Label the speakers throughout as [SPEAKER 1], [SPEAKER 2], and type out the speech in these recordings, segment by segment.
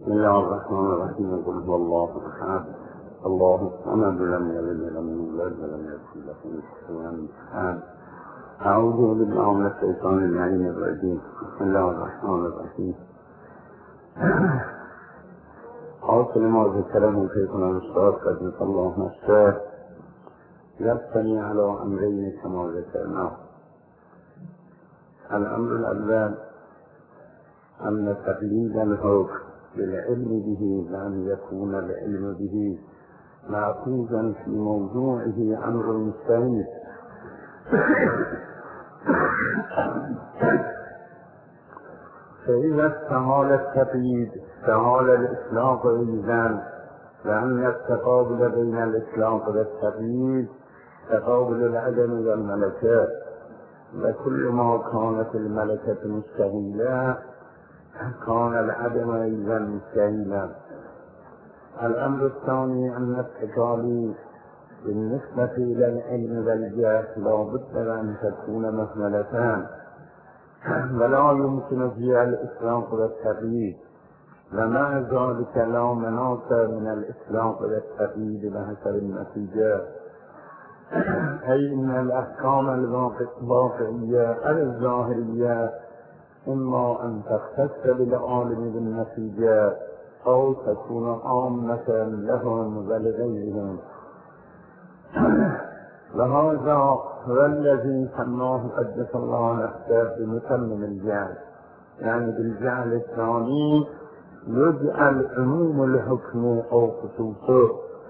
[SPEAKER 1] بسم الله الرحمن الرحيم. قل هو الله احد الله الصمد لم يلد ولم يولد ولم يكن له كفوا احد. اعوذ بالله من الشيطان اللعين الرجيم. بسم الله الرحمن الرحيم. حاصل ما ذكره شيخنا الاستاذ قدس الله نفسه يبتني على امرين كما ذكرنا. الامر الاول ان تقليد الحكم بالعلم به لأن يكون العلم به مأخوذا في موضوعه أمر مستحيل، فإذا استعمال التقليد استعمال الإطلاق أيضا، لأن التقابل بين الإطلاق والتقليد تقابل العدم والملكة، وكل ما كانت الملكة مستحيلة كان العدم أيضا مستحيلا. الأمر الثاني أن التكاليف بالنسبة إلى العلم والجهل لا بد أن تكون مهملتان، ولا يمكن فيها الإطلاق والتقييد، ومع ذلك لا مناص من الإطلاق والتقييد بحسب النتيجة، أي أن الأحكام الواقعية أو الظاهرية إما أن تختص بالعالم بالنتيجة أو تكون عامة لهم ولغيرهم. وهذا هو الذي سماه قدس الله نفسه بمتمم الجعل، يعني بالجعل الثاني يجعل عموم الحكم أو خصوصه،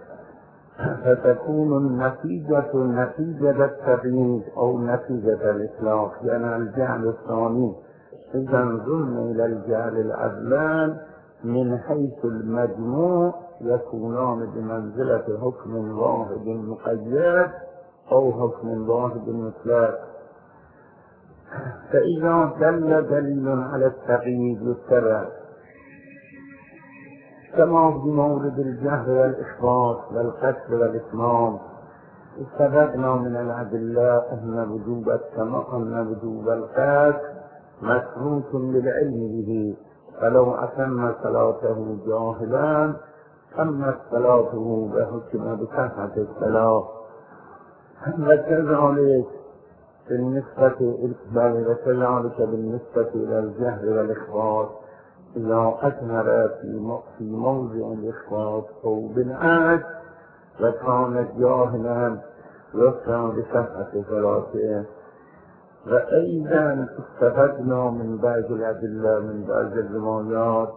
[SPEAKER 1] فتكون النتيجة نتيجة التقييد أو نتيجة الإطلاق، يعني الجعل الثاني. إذا انظرنا إلى الجعل الأولان من حيث المجموع يكونان بمنزلة حكم واحد مقيد أو حكم واحد مطلق. فإذا دل دليل على التقييد يتبع، كما في مورد الجهل والإخبار والقتل والإتمام. استفدنا من الأدلة أن وجوب القتل مسروق للعلم به، فلو أتم صلاته جاهلا تمت صلاته وحكم بصحة الصلاة. وكذلك بالنسبة إلى الجهل والإخبار، إذا أثمر في موضع الإخبار أو بالعكس وكان جاهلا يحكم بصحة صلاته. وأيضا استفدنا من بعض الأدلة من بعض الروايات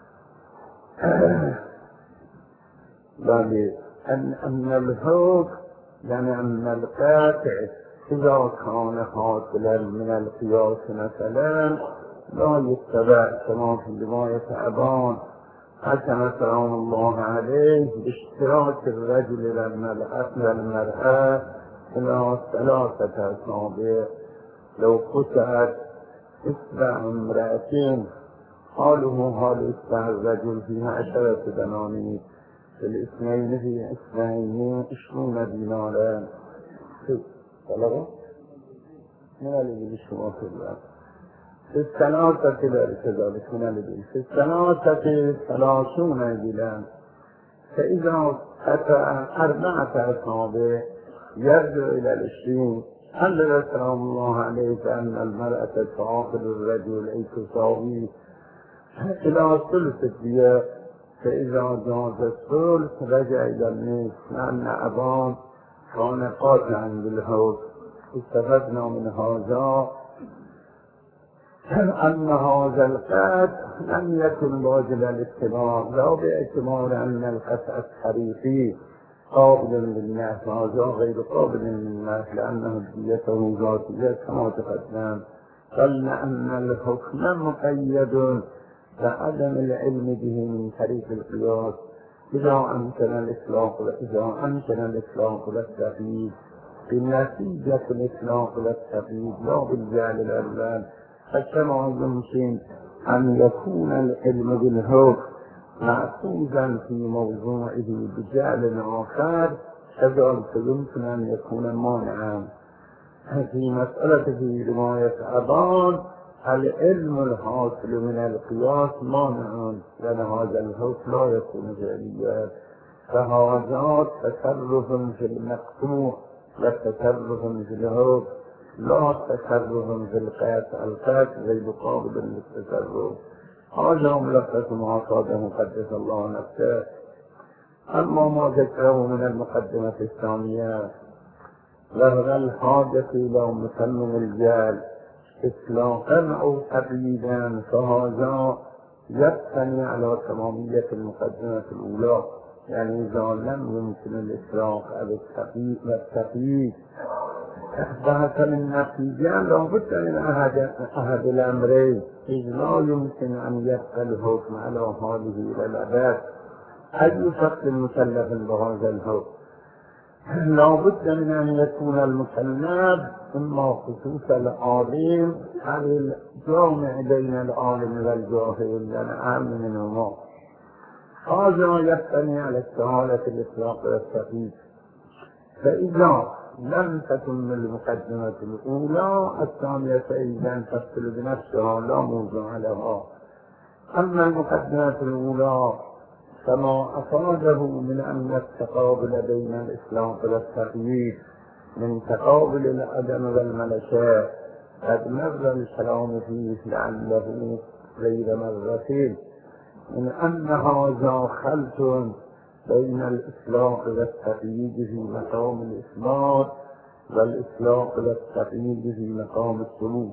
[SPEAKER 1] أن الحكم يعني أن القاطع إذا كان حاصلا من القياس مثلا لا يتبع، كما في رواية أبان حسن سلام الله عليه باشتراك الرجل والمرأة إلى 3 أصابع. لو قطعت إصبع امرأتين حاله حال إصبع الرجل فيها 10 دنانير، في الاثنين في إصبعين 20 دينارا. طلبه؟ من الذي بشما في الله؟ في الثلاثة كذلك من الذي في الثلاثة 30 دينارا. فإذا قطع 4 أصابع يرجع إلى 20. هل سلام الله عليك أن المرأة تعاقل الرجل أي تساوي إلى ثلث الدية، فإذا جاز الثلث رجع إلى النصف، لأن أبان كان قاطعا بالحكم. استفدنا من هذا أن هذا القطع لم يكن واجب الاتباع، لا باعتبار أن القطع الحريقي قابل للناس، هذا غير قابل للناس لأنه ديته ذاتية كما تقدم، بل أن الحكم مقيد بعدم العلم به من طريق القياس. إذا أمكن الإطلاق والتقييد بنتيجة الإطلاق والتقييد لا بالجعل الأول، فكما يمكن أن يكون العلم بالحكم مأخوذا في موضوعه بجعل آخر، كذلك يمكن أن يكون مانعا. في مسألة في رواية أبان العلم الحاصل من القياس مانع لهذا الحكم لا يكون فعليا، فهذا تصرف في المقطوع وتصرف في الحكم لا تصرف في القياس. القياس غير قابل للتصرف. هذا ملخص ما قاله قدس الله نفسه. أما ما ذكره من المقدمة الثانية وهو الحاجة إلى مسلم الجال إطلاقا أو تقييدا، فهذا يبتني على تمامية المقدمة الأولى، يعني إذا لم يمكن الإطلاق أو التقييد بحث من نتيجة لابد من أحد الأمرين، إذ لا يمكن أن يبقى الحكم على هذه إلى الأبد. أي شخص مكلف بهذا الحكم؟ لابد من أن يكون المكلف إما خصوص العالم أو الجامع بين العالم والجاهل، يعني أهم منهما. هذا يبتني على استحالة الإطلاق والتقييد. فإذا لم تكن المقدمة الأولى الثانية فإذا تفصل بنفسها لا موضوع لها. أما المقدمة الأولى كما أفاده من أن التقابل بين الإطلاق والتقييد من تقابل العدم والملكات قد مر الكلام فيه لعله غير مرتين، من أن هذا خلط بين الإطلاق والتقييد في مقام الإثبات والإطلاق والتقييد في مقام الثبوت.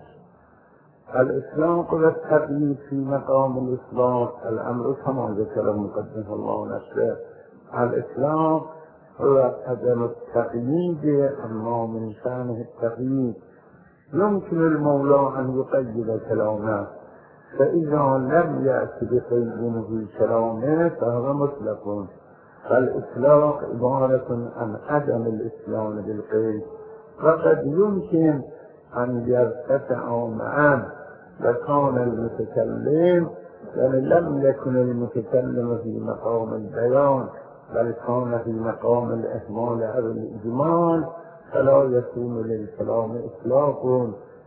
[SPEAKER 1] الإطلاق والتقييد في مقام الإثبات الأمر كما ذكر المقدس الله نفسه. الإطلاق هو عدم التقييد، أما من شأنه التقييد يمكن المولى أن يقيد كلامه، فإذا لم يأتي بقيد في كلامه فهو مطلق. فالإطلاق عبارة عن عدم الإتيان بالقيد، وقد يمكن أن يرتفع معا وكان المتكلم يعني لم يكن المتكلم في مقام البيان بل كان في مقام الإهمال أو الإجمال، فلا يكون للكلام إطلاق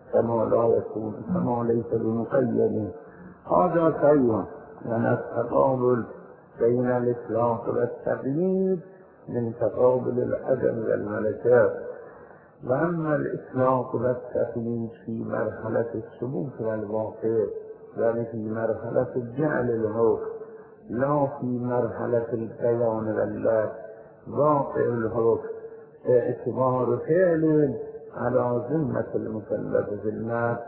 [SPEAKER 1] كما ليس بمقيد. هذا شيء من التقابل بين الإطلاق والتقييد من تقابل العدم والملكات. وأما الإطلاق والتقييد في مرحلة الثبوت والواقع، يعني في مرحلة الجعل الحكم، لا في مرحلة البيان والواقع الحكم، اعتبار فعل على ذمة المكلف في الناس.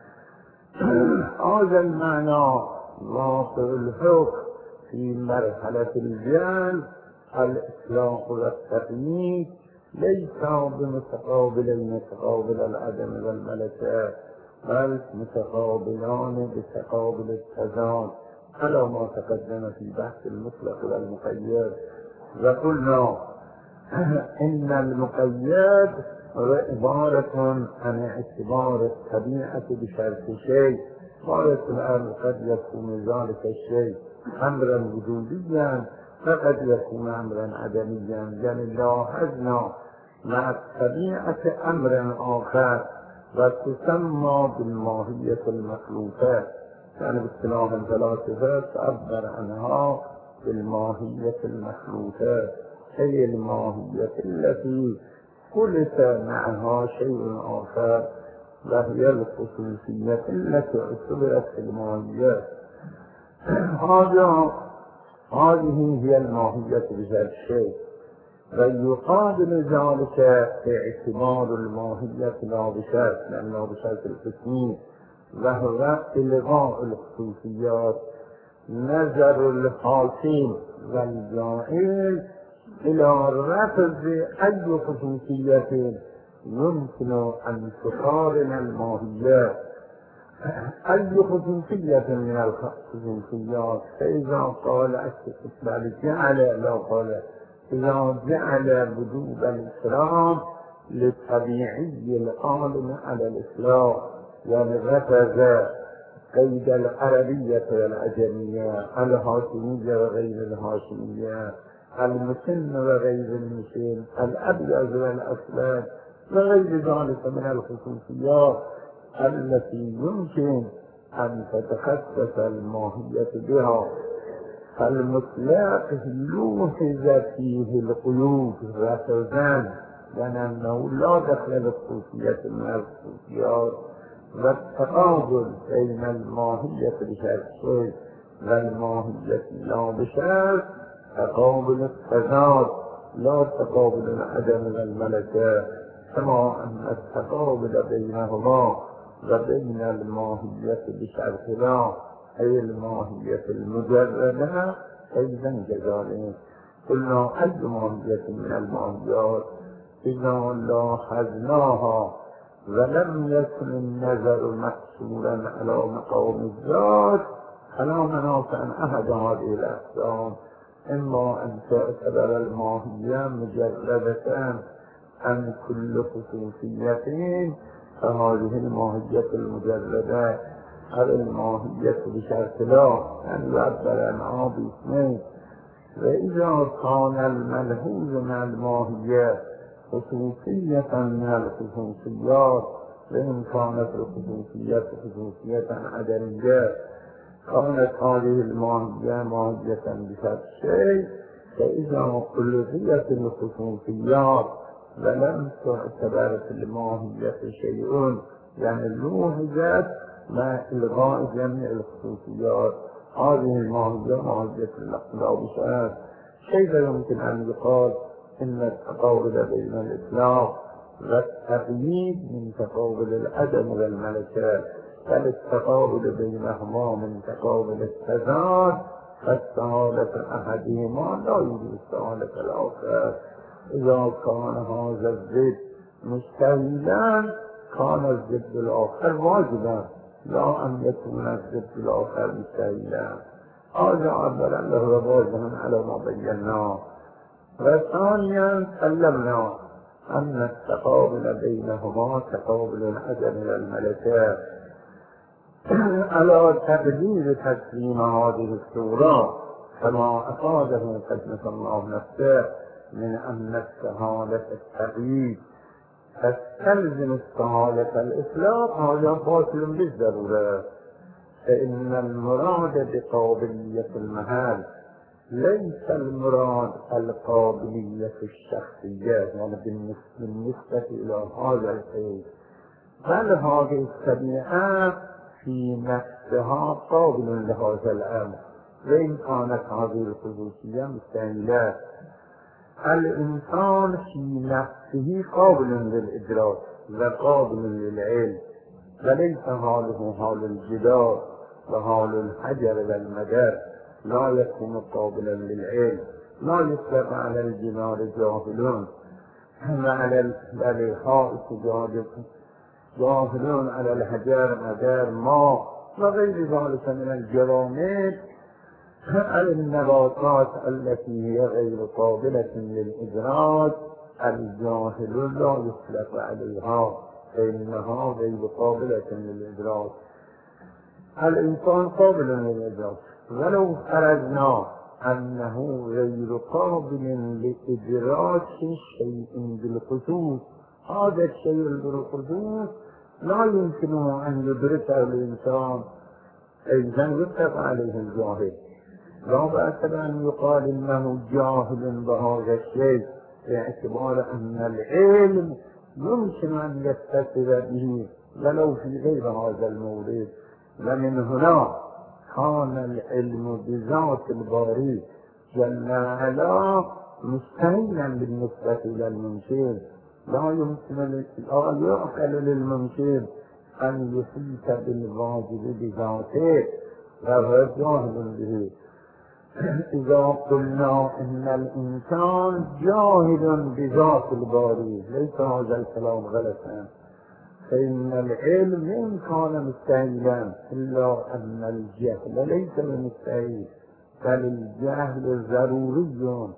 [SPEAKER 1] هذا المعنى واقع الحكم في مرحلة الجعل الإطلاق والتقييد ليس بمتقابلين تقابل العدم والملكات، بل متقابلان بتقابل التضاد على ما تقدم في بحث المطلق والمقيد. وقلنا إن المقيد هو عبارة عن اعتبار الطبيعة بشرط شيء، غاية الأمر قد يكون ذلك الشيء أمرا وجوديا فقد يكون أمرا عدميا، يعني لاحظنا مع الطبيعة أمرا آخر وتسمى بالماهية المخلوقة، يعني باصطلاح الفلاسفة تعبر عنها بالماهية المخلوقة، هي الماهية التي خلط معها شيء آخر وهي الخصوصية التي اعتبرت في الماهية. هذه هي الماهية بذات الشيء، ويقابل ذلك اعتبار الماهية لا بشرط، لأن لا بشرط القسمي وهو إلغاء الخصوصيات، نظر الحاكم والجاهل إلى رفض أي خصوصية يمكن أن تقارن الماهية، أي خصوصية من الخصوصيات. فإذا قال استقبال جعل لا قال إذا جعل وجوب الإسلام للطبيعي العالم على الإسلام، يعني رفض قيد العربية والعجمية، الهاشمية وغير الهاشمية، المسن وغير المسن، الأبيض والأسود وغير ذلك من الخصوصيات التي يمكن أن تتخصص الماهية بها، فالمطلق لوحظ فيه القيود رفضا، لأنه لا دخل لخصوصية من الخصوصيات، والتقابل بين الماهية بشرط والماهية لا بشرط تقابل التضاد، لا تقابل العدم والملكة، كما أن التقابل بينهما وبين الماهية بشرط لا أي الماهية المجردة أيضا كذلك. قلنا أي ماهية من الماهيات إذا لاحظناها ولم يكن النظر محصورا على مقام الذات فلا مناط أن أحد هذه الأقسام، إما أن تعتبر الماهية مجردة عن كل خصوصية فهذه الماهية المجردة أو الماهية بشرط لا أن يعبر عنها باسمين. وإذا كان الملحوظ من الماهية خصوصية من الخصوصيات، وإن كانت الخصوصية خصوصية عدمية، كانت هذه الماهية ماهية بشرط شيء. فإذا ألغيت الخصوصيات ولم تعتبر في الماهية شيء، يعني لوحظت مع إلغاء جميع الخصوصيات، هذه الماهية ماهية لا بشرط. كيف يمكن أن يقال إن التقابل بين الإطلاق والتقييد من تقابل العدم والملكة، بل التقابل بينهما من تقابل التضاد، فاستعادة أحدهما لا يوجد استعادة الآخر. إذا كان هذا الضد مستحيلا كان الضد الآخر واجبا، لا أن يكون الضد الآخر مستحيلا. هذا عبر له واجبا على ما بيناه. وثانيا سلمنا أن التقابل بينهما تقابل العدم والملكة على تقدير تسليم هذه الصورة، كما أفاده قدس الله نفسه من أن السهالة التقييد تستلزم السهالة الإطلاق، هذا باطل بالضرورة. فإن المراد بقابلية المحال ليس المراد القابلية الشخصية، يعني بالنسبة إلى هذا الشيء، بل هذه الطبيعة في نفسها قابل لهذا الأمر، وإن كانت هذه الخصوصية مستحيلة. الإنسان في نفسه قابل للإدراك وقابل للعلم، وليس هذه حال الجدار وحال الحجر والمدر، لا يكون قابلا للعلم. لا يطلق على الجدار جاهلون وعلى الحائط جاهلون، على الحجر مدر ماء وغير ذلك من الجرامات النباتات التي هي غير قابلة للإدراك. الجاهل لا يطلق عليها فإنها غير قابلة للإدراك. الإنسان قابل للإدراك، ولو فرضنا أنه غير قابل لإدراك شيء بالخصوص، هذا الشيء بالخصوص لا يمكن أن يدركه الإنسان، إذا يطلق عليه الجاهل. لا بأس بأن يقال إنه جاهل بهذا الشيء، باعتبار أن العلم يمكن أن يتصل به ولو في غير هذا المورد. ومن هنا كان العلم بذات الباري جل وعلا مستحيلا بالنسبة إلى الممكن. لا يمكن لا يعقل للممكن أن يحيط بالواجب بذاته وهو جاهل به. إذا قلنا إن الإنسان جاهل بذات الباري ليس هذا الكلام غلطا، فإن العلم إن كان مستحيلا إلا أن الجهل ليس بمستحيل، بل الجهل ضروري.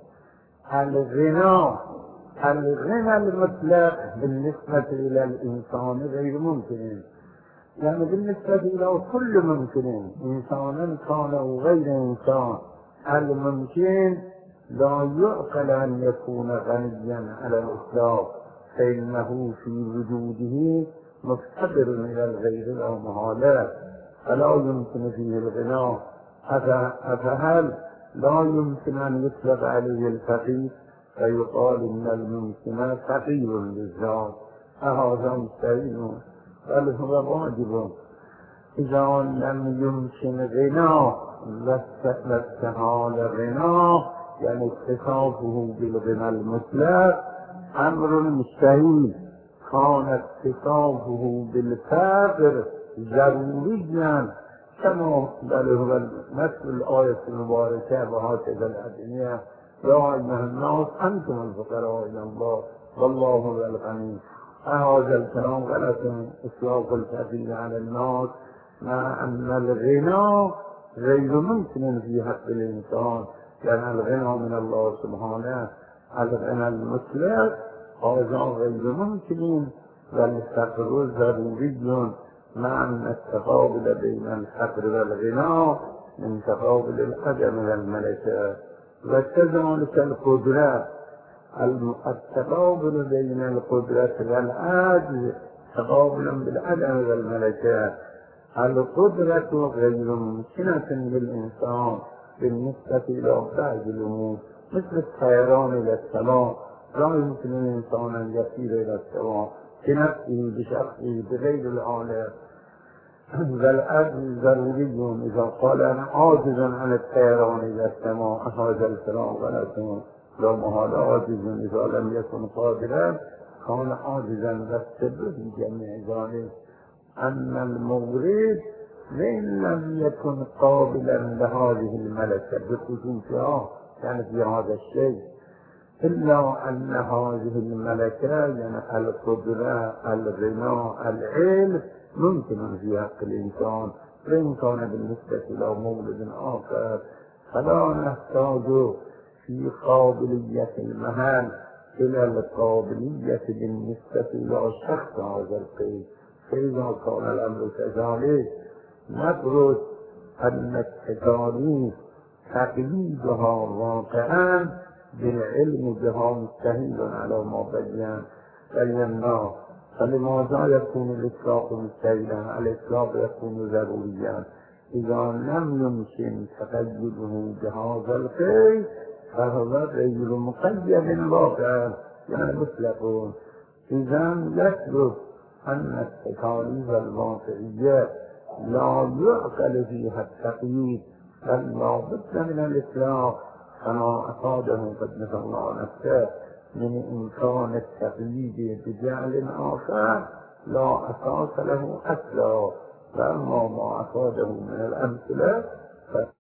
[SPEAKER 1] الغنى المطلق بالنسبة إلى الإنسان غير ممكن، يعني بالنسبة إلى كل ممكن، إنسانا كان أو غير إنسان. الممكن لا يعقل أن يكون غنيا على الإطلاق، فإنه في وجوده مفتقر إلى الغير لا محالة، فلا يمكن فيه الغنى. أفهل لا يمكن أن يطلق عليه الفقير فيقال إن الممكن فقير للذات؟ هذا مستحيل، بل هو واجب. إذا لم يمكن غنى لاستحال غنى، يعني اتصافه بالغنى المطلق أمر مستحيل. كان اتصافه بالفقر ضروريا، كما بل هو نفس الآية المباركة وهكذا الأدعية: يا أيها الناس أنتم الفقراء إلى الله والله هو الغني. هذا الكلام غلط، إطلاق الفقير على الناس، مع أن الغنى غير ممكن في حق الإنسان، لأن الغنى من الله سبحانه. الغنى المطلق هذا غير ممكن، والفقر ضروري، مع أن التقابل بين الفقر والغنى من تقابل العدم والملكة. وكذلك القدرة، التقابل بين القدرة والعجز تقابل بالعدم والملكة. القدرة غير ممكنة للإنسان بالنسبة إلى بعض الأمور، مثل الطيران إلى السماء، لا يمكن للإنسان أن يسير إلى السماء بنفسه بشخصه بغير العالم. والعجز ضروري. إذا قال أنا عاجز عن الطيران إلى السماء، هذا الكلام غلط. لا محالة عاجز إذا لم يكن قادرا كان عاجزا، والسر في جميع ذلك أن المورد وإن لم يكن قابلا لهذه الملكة بخصوصها، يعني في هذا الشيء، إلا أن هذه الملكة يعني القدرة الغنى العلم ممكن في حق الإنسان، وإن كان بالنسبة إلى مولد آخر فلا نحتاج في قابلية المهام إلى القابلية بالنسبة إلى شخص هذا القيد. فإذا كان الأمر كذلك نفرض أن التكاليف تقييدها واقعا بالعلم بها مستحيل على ما بينا، فلماذا يكون الإطلاق مستحيلا؟ الإطلاق يكون ضروريا. إذا لم يمكن تقييده بهذا القيد فهو غير مقيد واقعا، يعني مطلق. إذا يثبت أن التكاليف الواقعية لا يعقل فيها التقييد، بل لا بد من الإطلاق، كما أفاده قدس الله نفسه من إمكان التقييد بجعل آخر لا أساس له أصلا. فأما ما أفاده من الأمثلة